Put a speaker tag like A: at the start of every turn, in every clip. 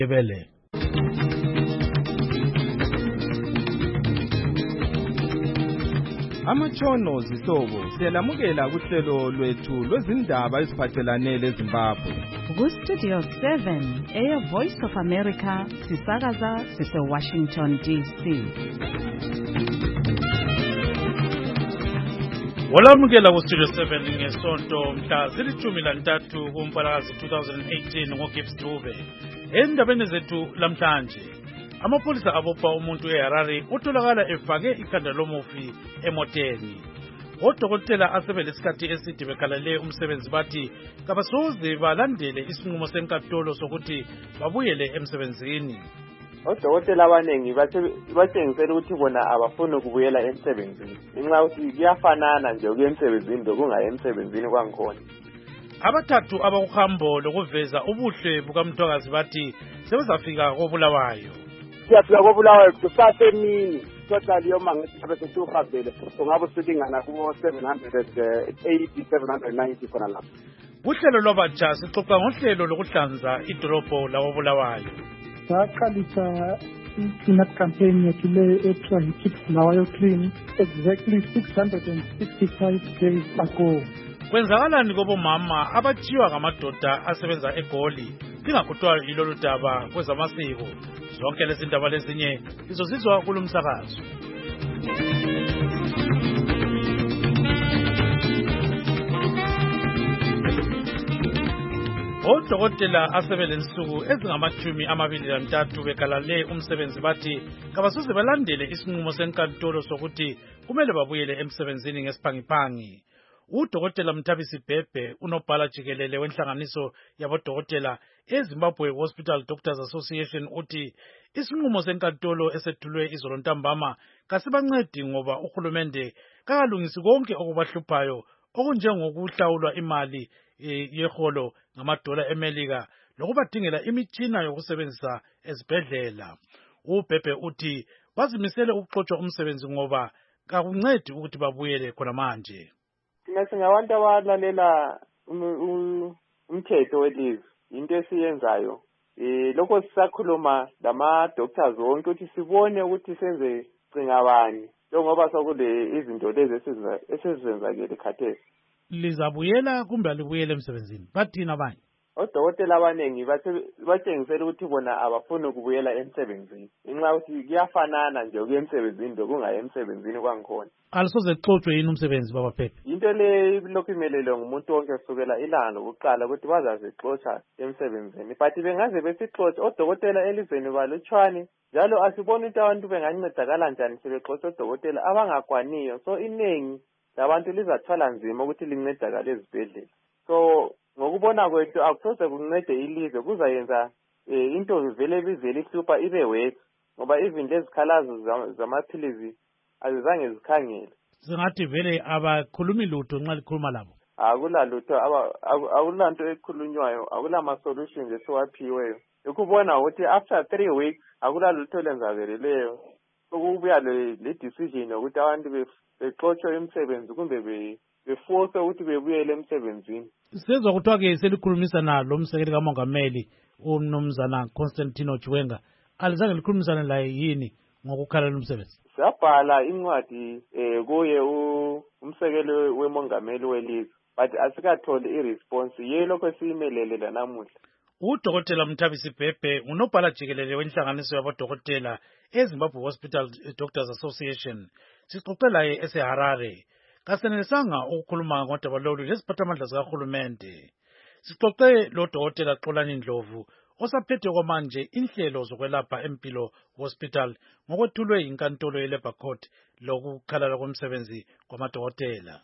A: Ebele. Amatshono zihlobo siyalamukela kuhlelo lwethu lwezindaba eziphathelane leZimbabwe.
B: Ku-Studio 7 Air Voice of America sisakaza sise-Washington DC.
C: Walamukela ku-Studio 7 ngesonto mhla zili-13 kuMpalakazi 2018 ngoGibbs Dube. Endabeni zethu lamhlanje, amapholisa abopha umuntu eHarare utholakala efake ikhanda lomufi emoteni. Odokotela asebelesikhathi eside bekhalale umsebenzi bathi kabasoze balandele isinqumo senkantolo sokuthi babuyele emsebenzini.
D: Odokotela abanengi batshengisela ukuthi bona abafuni ukubuyela emsebenzini. Inxa ukuthi kuyafanana nje ukuya emsebenzini lokungayi emsebenzini kwangikhona.
C: Abathathu abakuhambo lokuveza ubuhle bukaMthwakazi bathi sebezafika koBulawayo.
D: Siyafika koBulawayo kusasemini. Total yoma ngisabe sesuhabele. Kungaba sitingana kubo 780 790 khona lapho.
C: Kuhlelo lwabatsha sixoxa ngohlelo lokuhlanza idolobho lakoBulawayo.
E: Saqalisa i-cleanup campaign yethu le ethiwa yi-Keep Bulawayo Clean exactly 665 days ago.
C: Kwenzakalani kobomama abathiwa ngamadoda asebenza eGoli lingakhuthwa yilolu daba kwezamasiko? Zonke lezi ndaba lezinye izozizwa kulumsakazo. Odokotela asebelensuku ezingama-23 bekhalale umsebenzi bathi kabasoze balandele isinqumo senkantolo sokuthi kumele babuyele emsebenzini ngesiphangiphangi. Udokotela Mthabisi Bhebhe, unobhala jikelele wenhlanganiso yabodokotela eZimbabwe Hospital Doctors Association, uthi isinqumo senkantolo esethulwe izolo ntambama kasibancedi ngoba uhulumende kakalungisi konke okubahluphayo okunjengokuhlawulwa imali yeholo ngamadola eMelika lokubadingela imitshina yokusebenzisa ezibhedlela. uBhebhe uthi bazimisele ukuxotsha umsebenzi ngoba kakuncedi ukuthi babuyele khona manje.
D: Thina singabantu abalalela umthetho welizwe, into esiyenzayo. Lokho sisakhuluma lama-doctors wonke ukuthi sibone ukuthi senze cingabani, njengoba sokule izinto lezi esizenzakele khathesi.
C: Lizabuyela kumbe alibuyele emsebenzini? Bathina abanye?
D: Odokotela abanengi batshengisela ukuthi bona abafuni ukubuyela emsebenzini. Inxa ukuthi kuyafanana nje ukuya emsebenzini lokungayi emsebenzini kwangikhona.
C: Alisoze xoxwe yini umsebenzi baba Phephe?
D: Into le lokhu imelele ngumuntu wonke kusukela ilanga lokuqala ukuthi bazazixoxa emsebenzini. But bengaze besixoxa odokotela elizweni balutshwane, njalo asiboni ukuthi abantu bengancedakala njani sebexoxa odokotela abangakwaniyo. So inengi labantu lizathwala nzima ukuthi lincedakale ezibhedlela. So ngokubona kwethu akusoze kuncede ilizwe, kuzayenza into vele bizele ihlupha ibe worse, ngoba even lezikhalazo zamaphilizi azizange zikhangele.
C: Singathi vele abakhulumi lutho nxa likhuluma labo?
D: Akulalutho, akulanto ekhulunywayo, akulama-solutions esiwaphiweyo. Ukubona ukuthi after 3 weeks akulalutho lenzakeleleyo. Ukubuya le-decision yokuthi abantu bexotshwe emsebenzi kumbe beforce ukuthi bebuyele emsebenzini.
C: Sezwa kuthiwa-ke selikhulumisana lo msekeli kamongameli uMnumzana Constantino Chiwenga, alizange likhulumisane laye yini ngokukhalela umsebenzi?
D: Sabhala incwadi kuye umsekeli wemongameli welizwe, but asikatholi i-response yelokho esiyimelele lanamuhla.
C: Udokotela Mthabisi Bhebhe unobhala jikelele wenhlanganiso yabodokotela eZimbabwe Hospital Doctors Association. Sixoxe laye eseHarare. Kasenelisanga ukukhuluma ngodaba lolu lesiphathamandla sikahulumende. Sixoxe lo dokotela Xolani Ndlovu osaphethe kwamanje inhlelo zokwelapha Empilo Hospital ngokwethulwe inkantolo yeLabour Court lokukhalala komsebenzi kwamadokotela.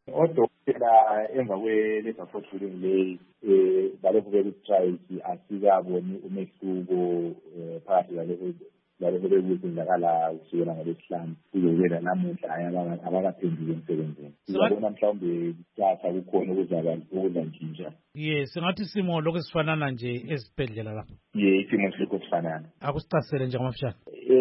F: Odokotela emva kwe-Labour Court ruling leyi balokhu bekustrike asikaboni umehluko phakathi lalokho bekuzenzakala kusukela ngoLwesihlanu kuzokubela namuhla abakaphenduki emsebenzini. Sizabona mhlawumbe kusasa kukhona okuzantshintsha.
C: Singathi isimo lokhu sifanana nje ezibhedlela lapho.
F: Isimo silokhu sifanana.
C: Akusicasele nje ngamafishane.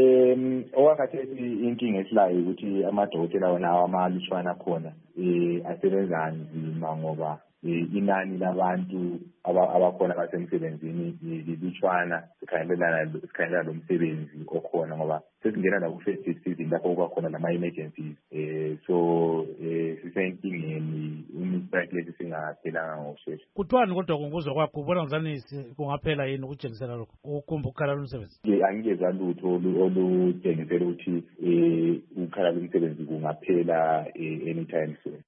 F: Owakhathesi inkinga esilayo ukuthi amadokotela wona amalutshwana khona asebenza nzima ngoba inani labantu abakhona basemsebenzini lilutshwana sikhangelana lo msebenzi okhona ngoba sesingena la ku-festive season lapho kuba khona lama-emergencies so sisenkingeni istrike lesi singaphelanga ngokushesha.
C: Kuthiwani kodwa kunguzwa kwakho ubona ngizani kungaphela yini ukutshengisela lokho ukukhumba ukukhala lomsebenzi?
F: Angiyezwa lutho olutshengisela ukuthi ukukhala lomsebenzi kungaphela anytime soon.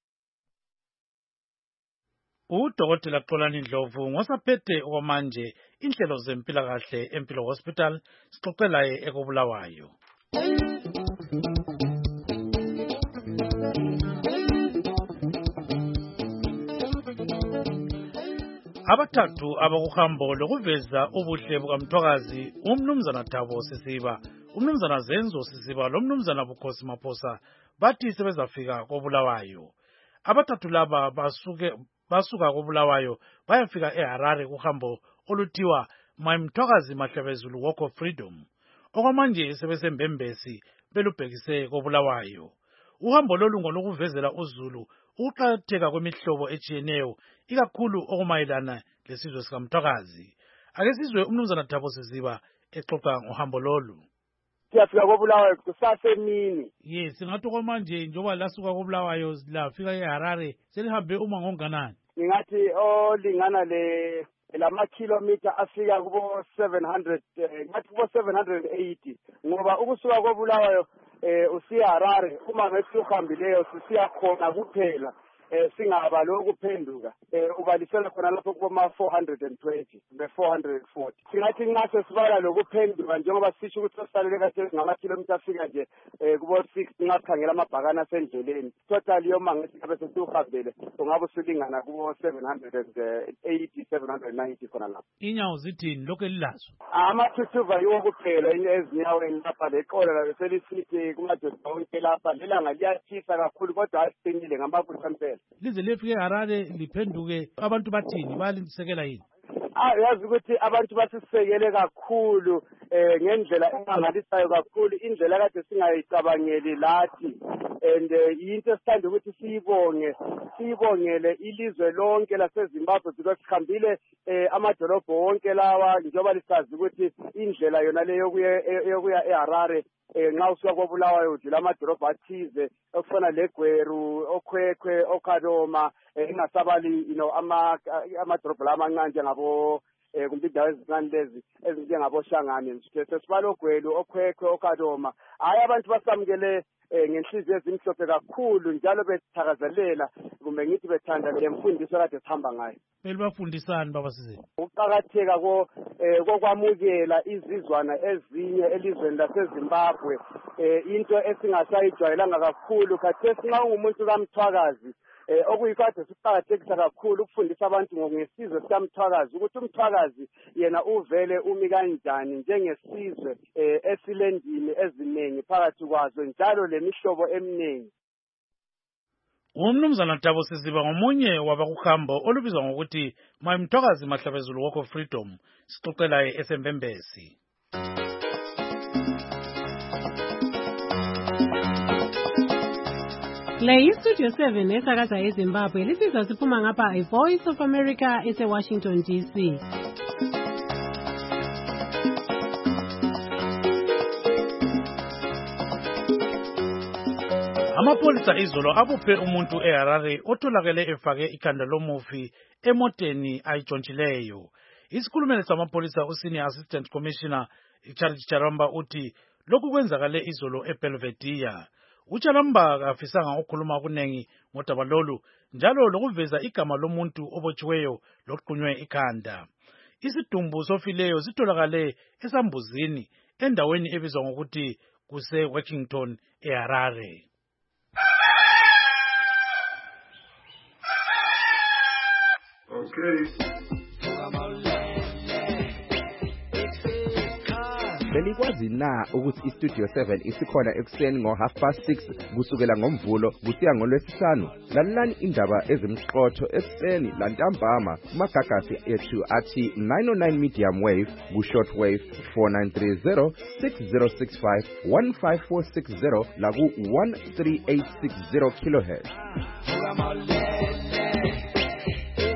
C: Udokotela Xolani Ndlovu ngosaphethe okwamanje inhlelo zempilakahle Empilo Hospital sixoxe laye ekobulawayo. Abathathu abakuhambo lokuveza ubuhle bukaMthwakazi umnumzana Thabo Sisiba, umnumzana Zenzo Sisiba lomnumzana Bukhosi Maphosa bathi sebezafika kobulawayo. Abathathu laba basuka kobulawayo bayafika eHarare kuhambo oluthiwa My Mthwakazi Mahlabezulu Walk of Freedom. Okwamanje sebesembembesi belubhekise kobulawayo. Uhambo lolu ngolokuvezela uZulu ukuqakatheka kwemihlobo etshiyeneyo ikakhulu okumayelana lesizwe sikaMthwakazi. Ake sizwe umnumzana Thabo Sisiba exoxa ngohambo lolu.
G: Siyafika kobulawayo kusasemini.
C: Yes, singathi kwamanje njengoba lasuka kobulawayo lafika eHarare selihambe umango onganani?
G: Ngingathi olingana lama kilometer afika kubo 700 ngathi kubo 780 ngoba ukusuka kobulawayo usiya Harare uma ngathi uhambileyo sisiya khona kuphela singaba lokuphenduka ubalisela khona lapho kuma 420 be 440 singathi ngase sibala lokuphenduka njengoba sisho ukuthi sisalele kahle ngama kilometer afika nje kubo 6 ngakhangela amabhakana asendleleni total yoma ngathi bese sihambele ungabe silingana kubo 780 790 khona lapho.
C: Inyawo zithini lokho elilazo?
G: Amathuthuva yiwo kuphela ezinyaweni lapha leqola la selisithi kumadoda onke lapha lelanga liyathisa kakhulu kodwa asiqinile ngamabutho empela.
C: Lize lefike eHarare liphenduke abantu bathini balindisekela yini?
G: Yazi ukuthi abantu basisekele kakhulu ngendlela emangalisayo kakhulu indlela kade singayicabangeli lathi and into esithanda ukuthi siyibongele ilizwe lonke laseZimbabwe because sikhambile amadolobho wonke lawa njengoba lisazi ukuthi indlela yona leyo yokuya eHarare nxa usuka kobulawayo udlula amadolobho athize okufana leGweru, oKhwekhwe, oKadoma ingasabali amadolobho lamancane njengabo kumbe indawo ezincane lezi ezinjengabo Shangane sesibala oGweru, oKhwekhwe, oKadoma. Hayi abantu basamukele ngenhliziyo ezimhlophe kakhulu njalo bethakazelela kumbe ngithi bethanda lemfundiso kade sihamba ngayo.
C: Belibafundisani baba Sizeni?
G: Ukuqakatheka kokwamukela izizwana ezinye elizweni laseZimbabwe into esingasayijwayelanga kakhulu khathesi nxa ungumuntu kaMthwakazi okuyikade siqakathekisa kakhulu ukufundisa abantu ngesizwe sikaMthwakazi ukuthi uMthwakazi yena uvele umi kanjani njengesizwe esilendimi eziningi phakathi kwazo njalo lemihlobo eminingi.
C: Umnumzana Thabo Sisiba ngomunye wabakuhambo olubizwa ngokuthi My Mthwakazi Mahlabezulu Walk of Freedom sixoxe laye esembembesi.
H: Le Studio 7 esakaza eZimbabwe lisizwa siphuma ngapha iVoice of America eseWashington DC.
C: Amapolisa izolo abuphe umuntu eHarare otholakele efake ikhanda lomufi emoteni ayitshontshileyo. Isikhulumeli samapolisa uSenior Assistant Commissioner Charles Charamba uthi lokhu kwenzakale izolo eBelvedere. Ucharamba kafisanga ukukhuluma kunengi ngodaba lolu njalo lokuveza igama lomuntu obotshiweyo loqunywe ikhanda. Isidumbu sofileyo sitholakale esambuzini endaweni ebizwa ngokuthi kuse Workington eHarare.
I: Okay.
A: Belikwazi na ukuthi iStudio 7 isikhona ekuseni ngo6:30 kusukela ngoMvulo kusiya ngoLwesihlanu? Lalelani indaba ezimqotho ekuseni lantambama kumagagasi ethu athi 909 medium wave ku-short wave 4930 6065 15460 laku 13860 kHz.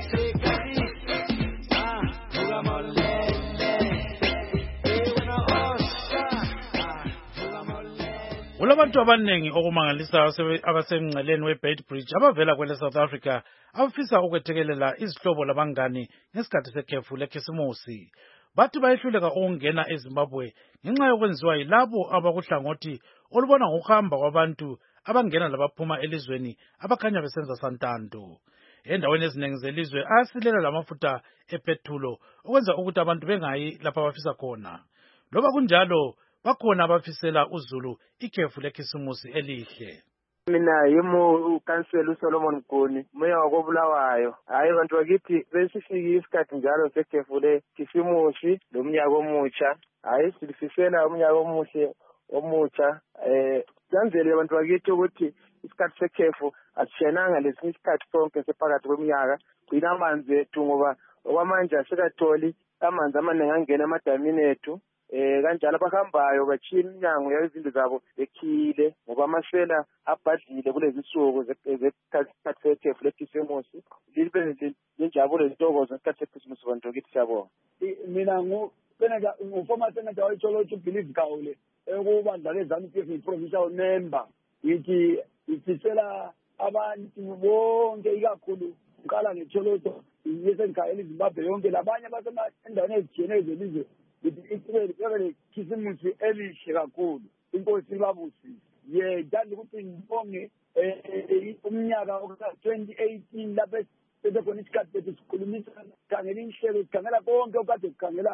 C: Kulabantu abaningi okumangalisa abasemngceleni weBeitbridge abavela kwele South Africa abafisa ukwethekelela izihlobo labangani ngesikhathi sekhefu lekhisimusi. Bathi bayehluleka ukungena eZimbabwe ngenxa yokwenziwa yilabo abakuhlangothi olubona ngokuhamba kwabantu abangena labaphuma elizweni abakhanya besenza santando. Endaweni eziningi zelizwe ayasilela lamafutha epethulo okwenza ukuthi abantu bengayi lapha abafisa khona. Loba kunjalo bakhona abafisela uZulu ikhefu lekhisimusi elihle.
G: Mina yimo ukansela uSolomon Mguni moya wakobulawayo. Hayi bantu bakithi besifike isikhathi njalo sekhefu lekhisimusi lomnyaka omutsha. Hayi silifisela umnyaka omutsha kanzele abantu bakithi ukuthi isikhathi sekhefu asishenanga lesinye isikhathi sonke sephakathi kweminyaka. Gcina amanzi ethu ngoba okwamanje asikatholi amanzi amaningi angena emadamini ethu. Kanjalo abahambayo bachiya iminyango yazindlu zabo bekhile ngoba amasela abhadlile kulezi suku zesikhathi sekhefu lekhisimusi. Libe lenjabulo lentokozo ngesikhathi sekhisimusi bantu bakithi siyabonga.
I: Mina ngufoma senata wayitsholo to believe Gaule ekubandla leZANU-PF provincial member yithi ifisela abantu bonke ikakhulu uqala ngeTholoto yesenkhaya eZimbabwe yonke labanye endaweni ezijiyene zelizwe ibe khisimusi elihle kakhulu. Inkosi ibabusise ngithanda ukuthi ngibonge umnyaka ka-2018 lapho sebekhona isikhathi bethu sikhulumisa sikhangela inhlelo sikhangela konke okade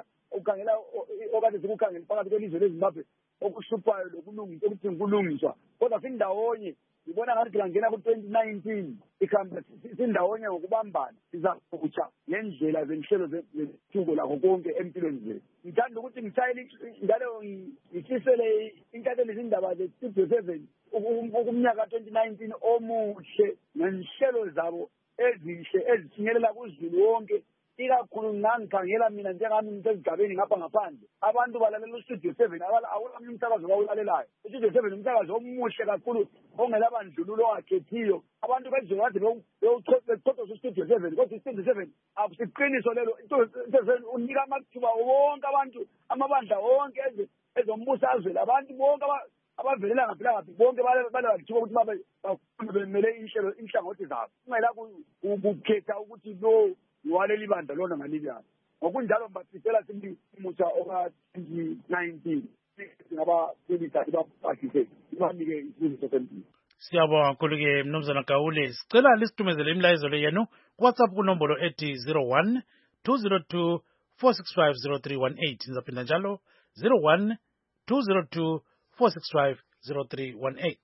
I: okade sikukhangela phakathi kwelizwe leZimbabwe okuhluphayo lokulungiswa ukuthi kulungiswa kodwa sindawonye ngibona ngathi singangena ku-2019 ikhamba sindawonye ngokubambana sizakutsha ngendlela zenhlelo zethuko lakho konke empilweni zethu. Ngithanda ukuthi ngishayele njalo ngifisele intatheli izindaba ze-Studio 7 umnyaka ka-2019 omuhle nenhlelo zabo ezihle ezifinyelela kuZulu wonke. Ikakhulu ngangikhangela mina njengami ngisezigabeni ngapha ngaphandle abantu balalela uStudio 7 awulami umsakazo bawulalelayo. uStudio 7 umsakazo omuhle kakhulu ongela bandlululo ongakhethiyo. Abantu bezwe kade beyochothoza uStudio 7 kodwa uStudio 7 akusiqiniso lelo. uStudio 7 unika amathuba wonke abantu amabandla wonke ezombusazwe labantu bonke abavelela ngaphi bonke balalithuba ukuthi bemele inhlangothi zabo kungela ukukhetha ukuthi lo waleli bandla lona ngalibiyana. Ngokunjalo mbafisela simutsha oka-2019 ngabafundisa ibaphathise ibanike isibusiso sempilo.
C: Siyabonga kakhulu-ke Mnumzana Gaule. Sicela lisithumezele imilayezo le yenu kuWhatsApp kunombolo ethi 01 202 465 0318. Ngizaphinda njalo 01 202 465 0318.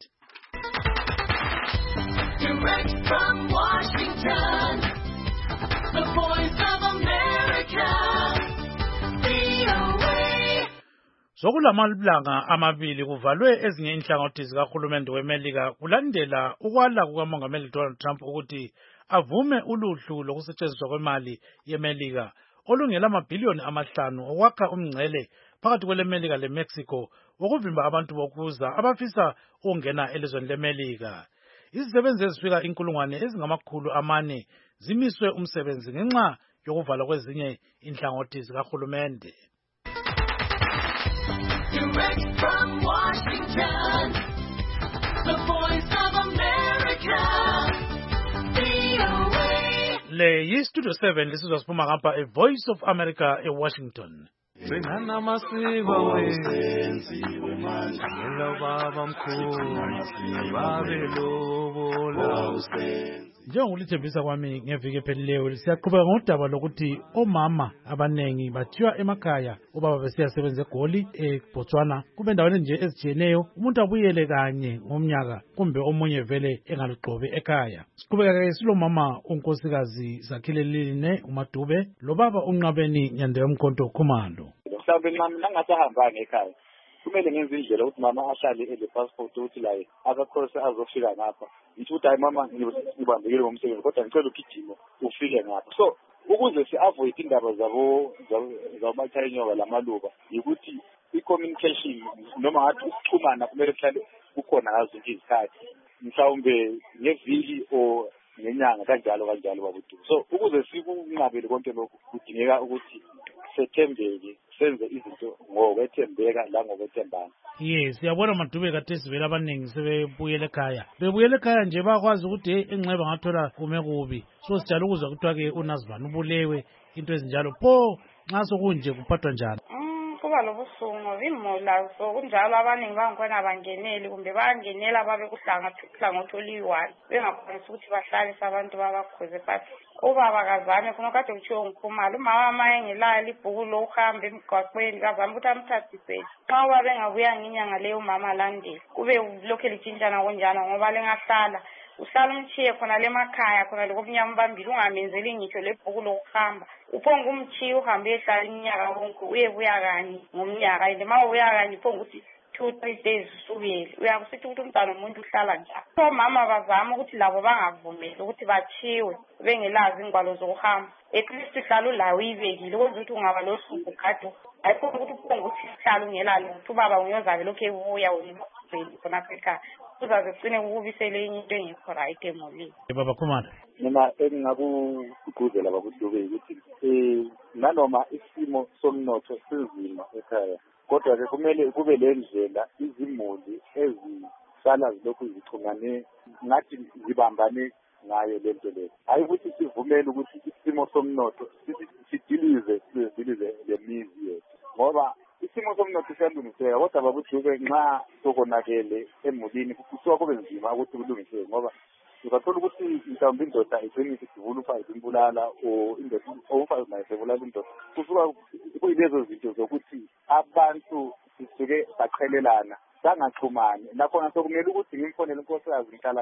J: Direct from Washington, the Voice of America, VOA.
C: Sokulamalanga amabili kuvalwe ezinye inhlangothi zikahulumende weMelika kulandela ukwala kukaMongameli Donald Trump ukuthi avume uluhlu lokusetshenziswa kwemali yeMelika olungela amabhiliyoni amahlanu okwakha umngcele phakathi kweleMelika leMexico ukuvimba abantu bokuza abafisa ukungena elizweni leMelika. Izisebenzi ezifika 400,000 zimiswe umsebenzi ngenxa yokuvalwa kwezinye inhlangothi zikahulumende.
J: Direct from Washington, the Voice of America, VOA.
C: Le yi-Studio 7 lisizwa siphuma ngapha eVoice of America eWashington.
K: Sengana masiba wenziwe manje ngelo baba mkhulu babelobola
C: Njengolithembisa kwami ngeviki ephelileyo siyaqhubeka ngodaba lokuthi omama abanengi bathiwa emakhaya ubaba besiyasebenza eGoli eBotswana kube endaweni nje ezijiyeneyo umuntu abuyele kanye ngomnyaka kumbe omunye vele engalugxobi ekhaya. Siqhubeka-ke silomama unkosikazi Zakhileline uMadube lobaba uNqabeni Nyandeyomkhonto Khumalo.
L: Mhlawumbe nangasahambanga ekhaya kumele ngenze indlela ukuthi mama ahlale ele-passport ukuthi la akakhose azofika ngapha ngithi ukuthi hayi mama ngibambekile ngomsebenzi kodwa ngicela ugijima ufike ngapha. So ukuze si-avoid indaba zabomakharinyoka lamaluba yikuthi i-communication noma ngathi ukuxhumana kumele kuhlale kukhona ngazo zonke izikhathi mhlawumbe ngeviki or ngenyanga kanjalo babudu. So ukuze sikunqabele konke lokhu kudingeka ukuthi sethembeke senze izinto ngokwethembeka langokwethembana.
C: Yes, siyabona Madube kathesi vele abaningi sebebuyela ekhaya. Bebuyela ekhaya nje bakwazi ukuthi enxeba ngathola kume kubi. So sijala ukuzwa kuthiwa ke uNazibani ubulewe into ezinjalo. Pho nxa sokunje kuphathwa njani?
M: Kuba lobusungu immola so kunjalo abaningi bangikhona bangeneli kumbe bangenela babe kuhlangothi oluyi-1 bengakwanisi ukuthi bahlalise abantu babakhuze but ubaba kazame khona kade kuthiwo ngikhumalo umama mayengilali ibhuku lokuhamba emgwaqweni kazame ukuthi amthathisele nxa uba bengabuya nginyanga leyo umama alandele kube lokhu litshintshana kunjalo ngoba lengahlala uhlala umchiye khona lemakhaya khona lokubumnyama bambili ungamenzeli ngitsho lebhuku lokuhamba uphonga umchiye uhambe ehlala iminyaka wonke uyebuya kanye ngomnyaka and ma ubuya kanye uphonga ukuthi 2-3 days usubuyele uyakusithi ukuthi umntwana umuntu uhlala njalo. So mama bazama ukuthi labo bangavumeli ukuthi bachiwe bengelazi ingwalo zokuhamba at least uhlala ulayo uyibekile ukwenza ukuthi ungaba losuku kade ayikho ukuthi uphonga ukuthi uhlala ungela lutho ubaba unyozabe lokhu ebuya wena khonapha ekhaya uzaze ugcine ukubisele enye into engekho right emolini.
C: Baba Khumalo,
L: mina engingakugqugquzela babudube ukuthi nanoma isimo somnotho sinzima ekhaya kodwa ke kumele kube le ndlela izimuli ezihlala zilokhu zichumane ngathi zibambane ngayo lento leyo. Hayi ukuthi sivumele ukuthi isimo somnotho sidilize le mizi yethu ngoba isimo somnotho siyalungiseka kodwa babudube nxa sokonakele emulini kusuka kube nzima ukuthi kulungiseke ngoba uzathola ukuthi mhlawumbe indoda igcine isivula umfazi imbulala or indoda umfazi naye sevulala indoda kusuka kuyilezo zinto zokuthi abantu sisuke baqhelelana sangaxhumani nakhona sokumele ukuthi ngimfonele inkosikazi ngihlala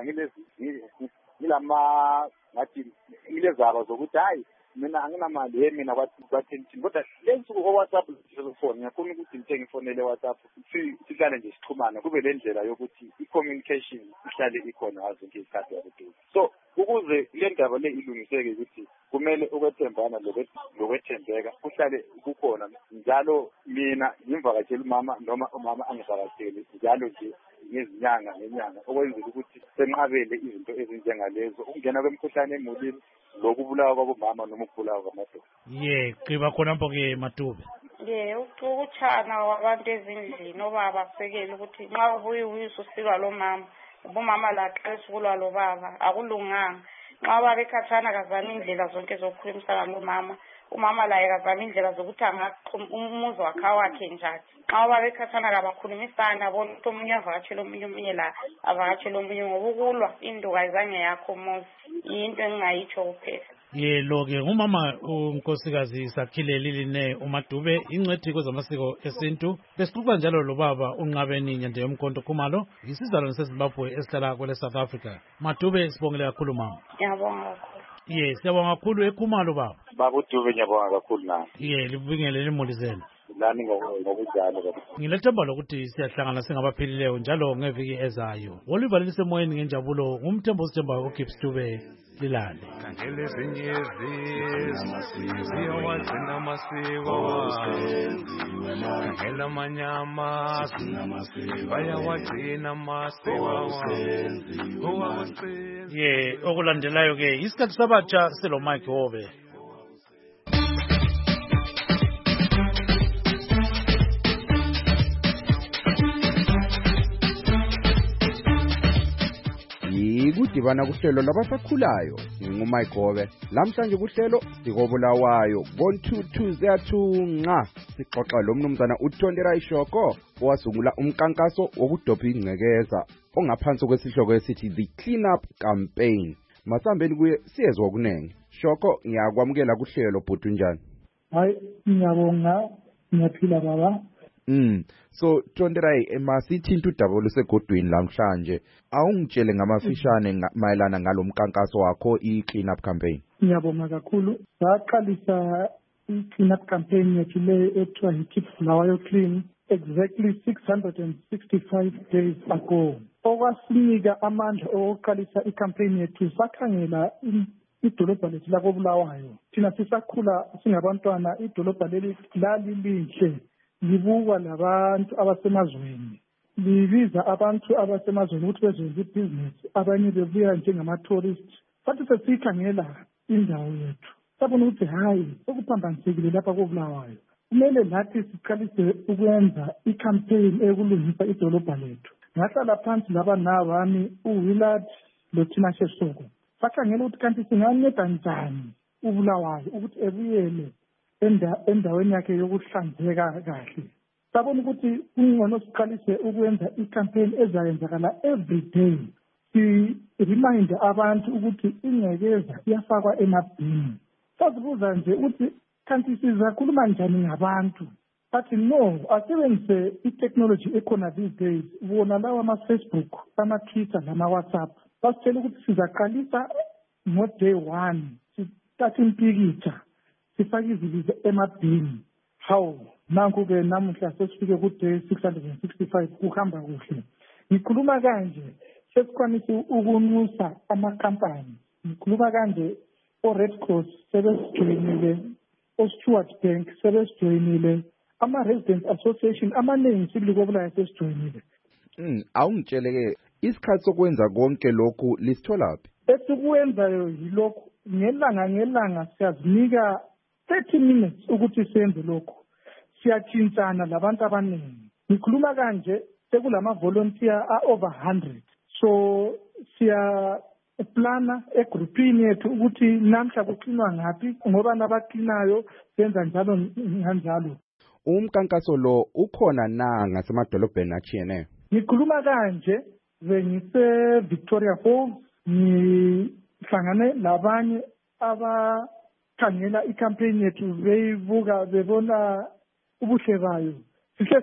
L: ngathi ngilezaba zokuthi hayi mina anginamali mina kwathini kodwa lensuku ko-WhatsApp phone ngiyafuna ukuthi ngithenge ifonele WhatsApp sihlale nje sixhumane kube le ndlela yokuthi i-communication ihlale ikhona ngazo zonke izikhathi yakuduka. So ukuze le ndaba le ilungiseke ukuthi kumele ukwethembana lokwethembeka kuhlale kukhona njalo mina ngimvakatshela umama noma umama angivakatshele njalo nje ngezinyanga ngenyanga okwenzela ukuthi senqabele izinto ezinjengalezo ukungena kwemikhuhlane emulini lokubulawa kwabomama noma ukubulawa kwamadoda.
C: Qiba khonapho ke Madube.
M: Ukutshana kwabantu ezindlini obaba sekele ukuthi nxa ubuya ususilwa lo mama ubomama laqala ukulwa lo baba akulunganga nxa baba ekhathana kazama indlela zonke zokukhulumisana lo mama umama laye kazama indlela zokuthi umuzi wakhe njani nxa baba ekhathana kabakhulumisana bona ukuthi omunye avakatshele omunye la avakatshele omunye ngoba ukulwa induka ayizange yakho umuzi yinto engingayitsho kuphela.
C: Lo-ke ngumama unkosikazi Sakhile Liline uMadube ingcwethi kwezamasiko esintu besixoxa njalo lo baba uNqabeni Nyande Yomkhonto Khumalo isizalwane seZimbabwe esihlala kwele South Africa. Madube sibongele kakhulu mama.
M: Ngiyabonga kakhulu.
C: Siyabonga kakhulu eKhumalo baba.
L: Babudube ngiyabonga kakhulu nami.
C: Libingelele imuli zenu.
L: Lani ngobujalo baba.
C: Ngilethemba lokuthi siyahlangana singabaphilileyo njalo ngeviki ezayo. Wolivalelise moyeni ngenjabulo ngumthembo osithemba uGibbs Dube Lilane.
K: Khangela ezinye ziyawagcina amasiko khangela amanyama bayawagcina amasiko
C: okulandelayo ke isikhathi sabatsha selo Mike Hobe.
A: Kudibana kuhlelo labasakhulayo nguMayigobe lamhlanje kuhlelo sikobulawayo ngo-2202 sixoxa lo mnumzana uTondera Ishoko owasungula umkankaso wokudopha ingcekeza ongaphansi kwesihloko esithi The Clean Up Campaign. Masambeni kuye siyezwa okunenge. Shoko ngiyakwamukela kuhlelo bhuti njani?
E: Hayi ngiyabonga ngiyaphila baba.
A: So Tonderai emasithinta udaba lusegodweni lamhlanje awungitshele ngamafishane mayelana ngalomkankaso wakho i-Clean Up Campaign.
E: Ngiyabonga kakhulu. Saqalisa i-Clean Up Campaign yethu le ethiwa Keep Bulawayo Clean exactly 665 days ago. Okwasinika amandla okuqalisa i-campaign yethu sakhangela idolobha lethu lakoBulawayo. Thina sisakhula singabantwana idolobha leli lalilinhle libukwa labantu abasemazweni libiza abantu abasemazweni ukuthi bezenze ibhizinisi abanye bebuya njengama-tourist sathi sesikhangela indawo yethu sabona ukuthi hayi okuphambansekile lapha koBulawayo kumele nathi siqalise ukwenza i-campaign ekulungisa idolobha lethu. Ngahlala phansi laba nabami uWillard loThina Shesoko sakhangela ukuthi kanti singanceda njani uBulawayo ukuthi ebuyele endaweni yakhe yokuhlanzeka kahle. Sabona ukuthi kungcono siqalise ukwenza i-campaign ezayenzakala every day. Si-remind abantu ukuthi ingcekeza iyafakwa emabhini. Sazibuza nje ukuthi kanti sizakhuluma njani ngabantu. Bathi no, asebenzise i-technology ekhona these days. Bona lawa ama-Facebook, ama-Twitter nama-WhatsApp. Basitshela ukuthi sizaqalisa ngo-day 1. Sithathe impikitsha, sifake izibizo emabhini. Hawu, nanku-ke namuhla sesifike ku-day 665 kuhamba kuhle. Ngikhuluma kanje, sesikwanise ukunxusa amakampani. Ngikhuluma kanje, o-Red Cross sebesijoyinile, o-Stewart Bank sebesijoyinile, ama-Residents Association amaningi silikobulayo sesijoyinile.
A: Awungitshele-ke isikhathi sokwenza konke lokhu lisitholaphi?
E: Esikwenzayo yilokhu, ngelanga siyazinika 30 minutes ukuthi senze lokhu. Siyatshintshana labantu abaningi. Ngikhuluma kanje sekulama-volunteer over 100. So siyaplana egroupini yethu ukuthi namhla kuqinwa ngaphi ngoba nabaklinayo senza njalo kanjalo.
A: Umkankaso lo ukhona na ngasemadolobheni achiyeneyo?
E: Ngikhuluma kanje ngise Victoria Falls, ngihlangane labanye abakhangela i-campaign yethu beyibuka bebona ubuhle bayo. Sihle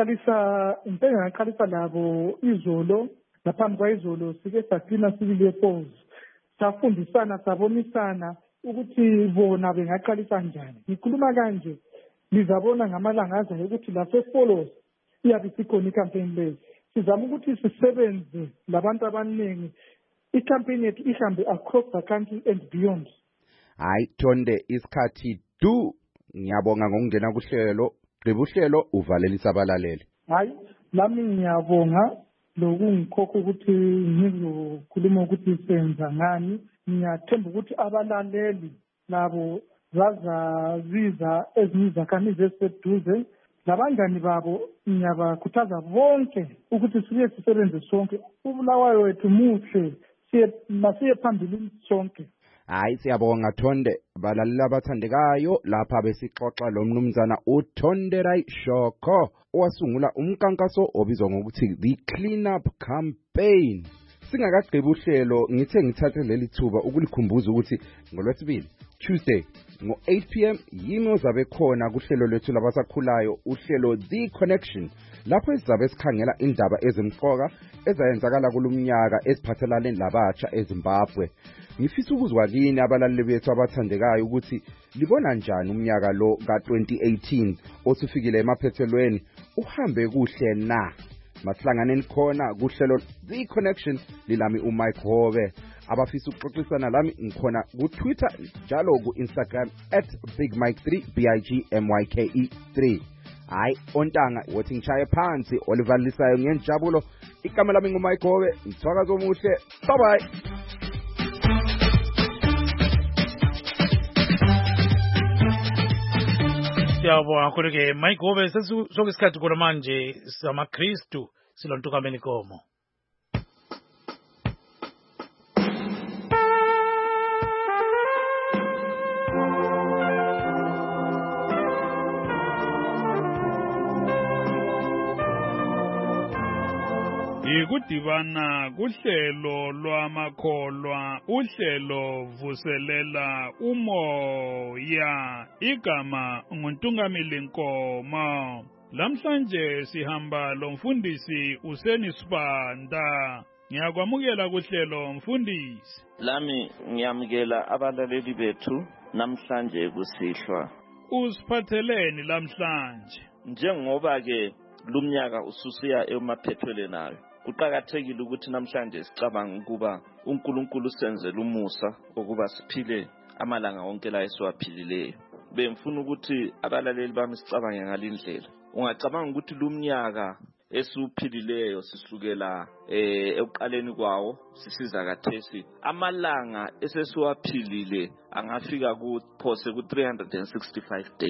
E: ngaqalisa labo izolo, ngaphambi kwayizolo sike saklina sibili Falls. Safundisana, sabonisana ukuthi bona bengaqalisa njani. Ngikhuluma kanje lizabona ngamalanga azayo ukuthi laseFollows iyabe sikhona i-campaign leyo. Sizama ukuthi sisebenze labantu abaningi, i-campaign yethu ihambe across the country and beyond.
A: Hayi Thonde, isikhathi ngiyabonga ngokungena kuhlelo. Gqiba uhlelo uvalelisa abalaleli.
E: Hayi, nami ngiyabonga lokungikhokha ukuthi ngizokhuluma ukuthi senza ngani. Ngiyathemba ukuthi abalaleli labo bazaziza ezinye izakhamizi eziseduze. Labangani babo ngiyabakhuthaza bonke ukuthi sibe sisebenze sonke. uBulawayo wethu muhle, siye phambili sonke.
A: Hayi siyabonga Thonde, balaleli abathandekayo lapha besixoxa lo mnumzana uThonderai Shoko owasungula umkankaso obizwa ngokuthi the Clean Up Campaign. Singakagqiba uhlelo ngithe ngithathe leli thuba ukulikhumbuza ukuthi ngoLwesibili Tuesday ngo-8 p.m. yimi ozabe khona kuhlelo lethu labasakhulayo, uhlelo The Connection, lapho sizabe sikhangela indaba ezimqoka ezayenzakala kulumnyaka eziphathelane labatsha eZimbabwe. Ngifisa ukuzwa kini abalaleli bethu abathandekayo ukuthi libona njani umnyaka lo ka-2018 osufikile emaphethelweni, uhambe kuhle na? Masihlanganeni khona kuhlelo The Connection, lilami uMike Hobe. Abafisa ukuxoxisana lami ngikhona ku-Twitter njalo ku-Instagram @BigMike3 BIGMYKE3. Hayi ontanga wothi ngishaye phansi Oliver Lisayo ngenjabulo. Igama lami nguMike Hobe, ngithwakaza omuhle. Bye bye.
C: Siyabonga kakhulu-ke Mike Hobe. Sokuyisikhathi khona manje samaKristu silontukameni inkomo.
N: Ikudibana kuhlelo lwamakholwa, uhlelo vuselela umoya. Igama nguNtungamili Nkomo. Lamhlanje sihamba lomfundisi Useni Sibanda. Ngiyakwamukela kuhlelo mfundisi.
O: Lami ngiyamukela abalaleli bethu namhlanje kusihlwa.
N: Usiphatheleni lamhlanje?
O: Njengoba ke lumnyaka ususiya emaphethelweni nayo, kuqakathekile ukuthi namhlanje sicabanga ukuba uNkulunkulu senzele umusa ukuba siphile amalanga wonke la esiwaphilileyo. Bemfuna ukuthi abalaleli bami sicabange ngalindlela. Ungacabanga ukuthi lumnyaka esuphilileyo sisukela ekuqaleni kwawo sisiza kathesi, amalanga esesiwaphilile angafika kuphose ku 365 days.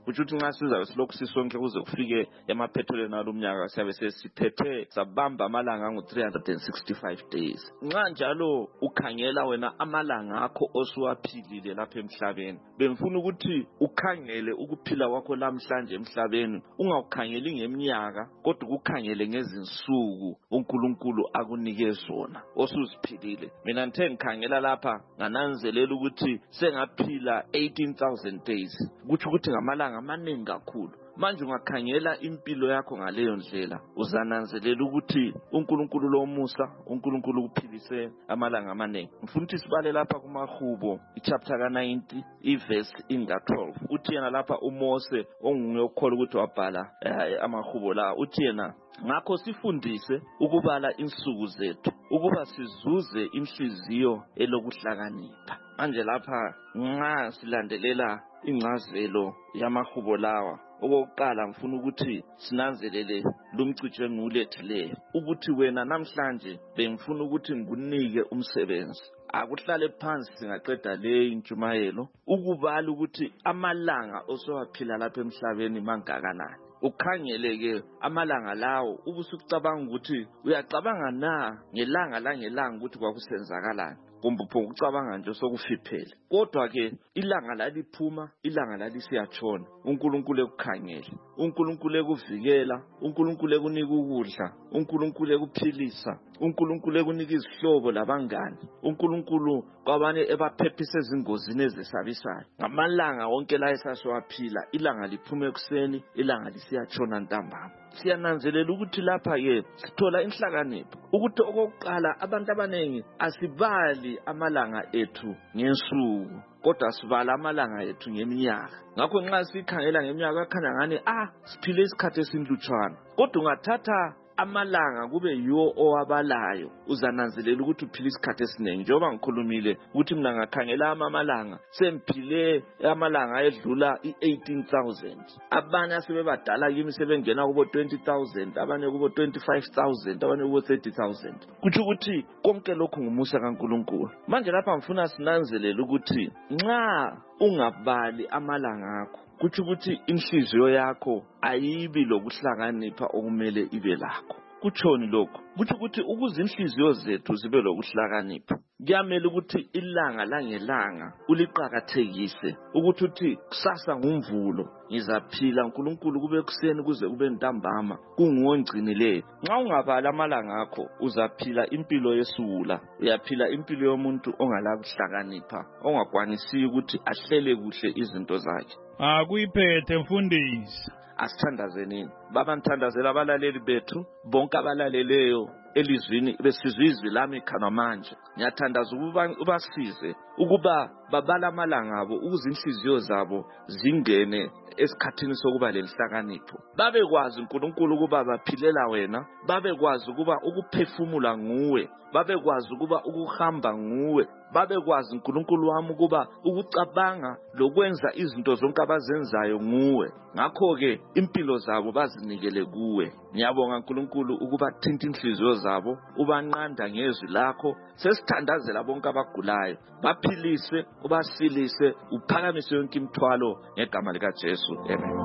O: kusho ukuthi nxa sizabe silokhu sisonke kuze kufike emaphethelweni alomnyaka siyabe sesiphethe sabamba amalanga angu-365 days. Nxa njalo ukhangela wena amalanga akho osuwaphilile lapha emhlabeni, bengifuna ukuthi ukhangele ukuphila kwakho lamhlanje emhlabeni, ungawukhangeli ngeminyaka kodwa ukukhangele ngezinsuku uNkulunkulu akunike zona osuziphilile. Mina ngithe ngikhangela lapha ngananzelela ukuthi sengaphila 18,000 days, kutsho ukuthi ngamalanga amaningi kakhulu. Manje ungakhangela impilo yakho ngaleyo ndlela uzananzelela ukuthi uNkulunkulu lomusa, uNkulunkulu ukuphilise amalanga amaningi. Ngifuna ukuthi sibale lapha kumaHubo ichapter ka-90 iverse inga-12. Uthi yena lapha uMose onguye okholwa ukuthi wabhala amaHubo la, uthi yena ngakho sifundise ukubala insuku zethu ukuba sizuze inhliziyo elokuhlakanipha. Manje lapha nxa silandelela ingcazelo yamaHubo lawa, okokuqala ngifuna ukuthi sinanzelele lumcijo engiwulethileyo ukuthi wena namhlanje bengifuna ukuthi ngikunike umsebenzi. Akuhlale phansi singaqeda le intshumayelo ukubala ukuthi amalanga osowaphila lapha emhlabeni mangakanani. Ukhangeleke amalanga lawo ubusucabanga ukuthi uyacabanga na ngelanga langelanga ukuthi kwakusenzakalani, kumbe ukucabanga nje sokufiphele. Kodwa ke ilanga laliphuma, ilanga lalisiyathona, uNkulunkulu ekukhangele, uNkulunkulu ekuvikela, uNkulunkulu ekunika ukudla, uNkulunkulu ekuphilisa, uNkulunkulu ekunika izihlobo labangani, uNkulunkulu kwabanye ebaphephisa ezingozini ezesabisayo. Ngamalanga wonke la esasiwaphila, ilanga liphuma ekuseni, ilanga lisiyatshona ntambama. Siyananzelela ukuthi lapha ke sithola inhlakanipho ukuthi okokuqala abantu abanengi asibali amalanga ethu ngensuku kodwa sibala amalanga ethu ngeminyaka. Ngakho nxa sikhangela ngeminyaka akhanya ngani siphile isikhathi esinhlutshwana, kodwa ungathatha amalanga kube yiwo owabalayo uzananzelela ukuthi uphila isikhathi esiningi. Njengoba ngikhulumile ukuthi mina ngakhangela amalanga semphile amalanga edlula i-18,000. Abanye asebebadala kimi sebengena kubo 20,000, abanye kubo 25,000, abanye kubo 30,000. Kuthi ukuthi konke lokhu ngumusa kaNkulunkulu. Manje lapha ngifuna sinanzelela ukuthi nxa ungabali amalanga akho kuthi ukuthi inhliziyo yakho ayibi lokuhlakanipha okumele ibe lakho. Kutshoni lokho? Kuthi ukuthi ukuze inhliziyo zethu zibe lokuhlakanipha kuyamela ukuthi ilanga langelanga uliqhakathekise ukuthi uthi kusasa ngumvulo ngizaphila uNkulunkulu kube kuseni kuze kube ntambama kungongcinileyo. Nxa ungabala amalanga akho uzaphila impilo yesula, uyaphila impilo yomuntu ongala kuhlakanipha, ongakwanisi ukuthi ahlele kuhle izinto zakhe.
N: Akuyiphethe mfundisi.
O: Asithandazeni baba, nithandazela abalaleli bethu bonke abalaleleyo elizwini besizwe izwi lami khona manje. Ngiyathandaza ukuba ubasize ukuba babala amalanga abo ukuze inhliziyo zabo zingene esikhathini sokuba lelihlakanipho, babekwazi uNkulunkulu ukuba baphilela wena, babekwazi ukuba ukuphefumula nguwe, babekwazi ukuba ukuhamba nguwe, babekwazi uNkulunkulu wami ukuba ukucabanga lokwenza izinto zonke abazenzayo nguwe. Ngakho-ke impilo zabo bazinikele kuwe. Ngiyabonga uNkulunkulu ukuba thinta inhliziyo zabo, ubanqanda ngezwi lakho. Sesithandazela bonke abagulayo, baphilise, ubasilise, uphakamise yonke imithwalo ngegama likaJesu. Amen.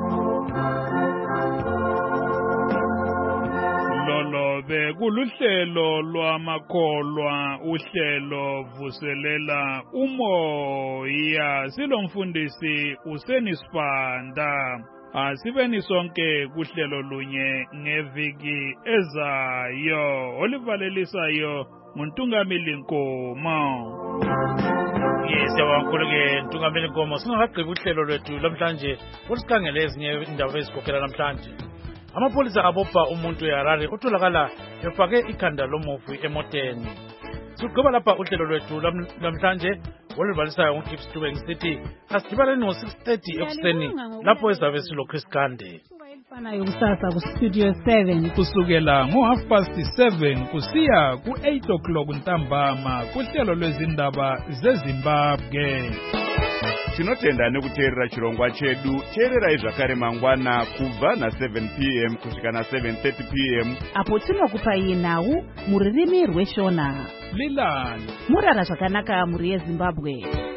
N: Lolobe kuluhlelo lwamakholwa, uhlelo vuselela umoya. Silomfundisi uSenisipanda. Asibeni sonke kuhlelo lunye ngeviki ezayo. Olivalelisayo nguNtungameli Nkomo.
C: Siyabonga Ntungameli Nkomo. Singakagqibi uhlelo lwethu namhlanje usikhangele ezinye indaba ezikhokhela namhlanje. Amapolisa abopha umuntu eHarare utholakala efake ikhanda lomufi emoteni. Sigqiba lapha uhlelo lwethu namhlanje olubalisayo uGibbs Stube ngisithi asidibaneni ngo-6:30 ekuseni lapho ezabe silo Chris Gande.
H: Fanayo kusasa ku-Studio 7
N: kusukela ngo7:30 kusiya ku8 ntambama kuhlelo lwezindaba zeZimbabwe.
P: Tinotenda nekuteerera chirongwa chedu. Teererai zvakare mangwana kubva na7 p.m. kusvika na7:30 p.m.
B: apo tinokupai nhau muririmi rweshona.
N: Lilani
B: murara zvakanaka muri yeZimbabwe.